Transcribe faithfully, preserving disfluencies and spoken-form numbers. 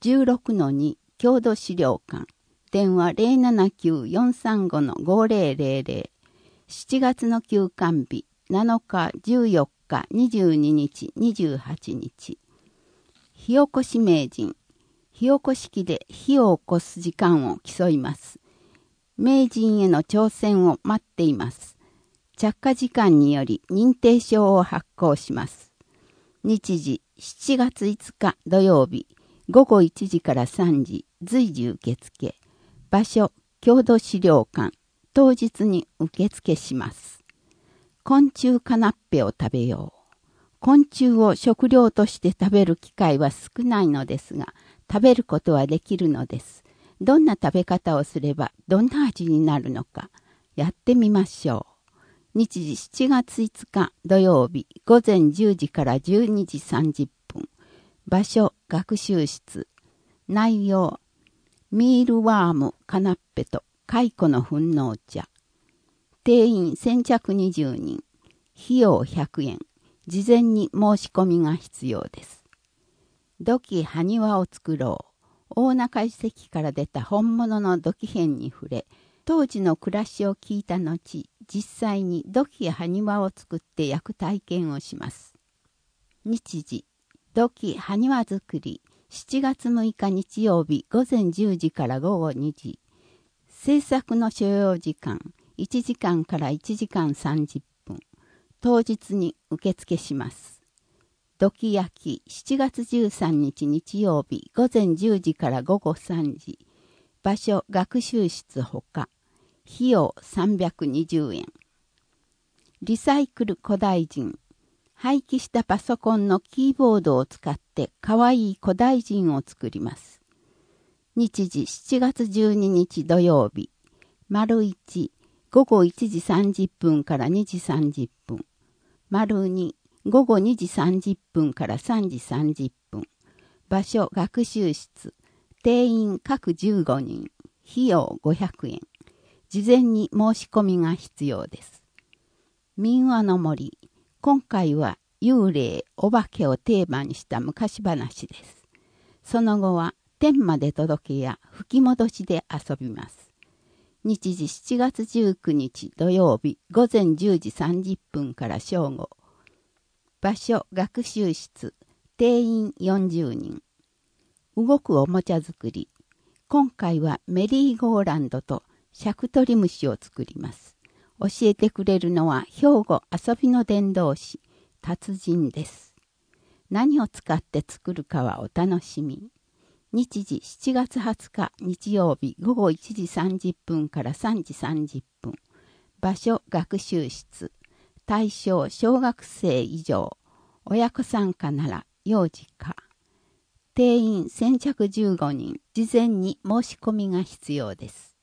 じゅうろくのに 郷土資料館。電話 ゼロななきゅうよんさんごのごぜろぜろぜろ。しちがつの休館日なのかじゅうよっかにじゅうににちにじゅうはちにち。火起こし名人。火起こし器で火を起こす時間を競います。名人への挑戦を待っています。着火時間により認定証を発行します。日時しちがついつか土曜日ごごいちじからさんじ随時受付。場所郷土資料館。当日に受付します。昆虫カナッペを食べよう。昆虫を食料として食べる機会は少ないのですが、食べることはできるのです。どんな食べ方をすればどんな味になるのか、やってみましょう。日時しちがついつか土曜日ごぜんじゅうじからじゅうにじさんじゅっぷん。場所学習室。内容ミールワームカナッペと蚕の糞尿茶。定員先着にじゅうにん。費用ひゃくえん。事前に申し込みが必要です。土器埴輪を作ろう。大中遺跡から出た本物の土器片に触れ、当時の暮らしを聞いた後、実際に土器や埴輪を作って焼く体験をします。日時、土器埴輪作り、しちがつむいか日曜日ごぜんじゅうじからごごにじ。制作の所要時間、いちじかんからいちじかんさんじゅっぷん。当日に受付します。土器焼きしちがつじゅうさんにち日曜日ごぜんじゅうじからごごさんじ。場所学習室ほか。費用さんびゃくにじゅうえん。リサイクル古代人。廃棄したパソコンのキーボードを使ってかわいい古代人を作ります。日時しちがつじゅうににち土曜日。丸いち、ごごいちじさんじゅっぷんからにじさんじゅっぷん。丸に、ごごにじさんじゅっぷんからさんじさんじゅっぷん。場所学習室。定員各じゅうごにん。費用ごひゃくえん。事前に申し込みが必要です。民話の森。今回は幽霊、お化けをテーマにした昔話です。その後は天まで届けや吹き戻しで遊びます。日時しちがつじゅうくにち土曜日ごぜんじゅうじさんじゅっぷんから正午。場所学習室。定員よんじゅうにん。動くおもちゃ作り。今回はメリーゴーランドとシャクトリムシを作ります。教えてくれるのは兵庫遊びの伝道師、達人です。何を使って作るかはお楽しみ。日時しちがつはつか日曜日ごごいちじさんじゅっぷんからさんじさんじゅっぷん。場所学習室。対象小学生以上。親子参加なら幼児か。定員先着じゅうごにん。事前に申し込みが必要です。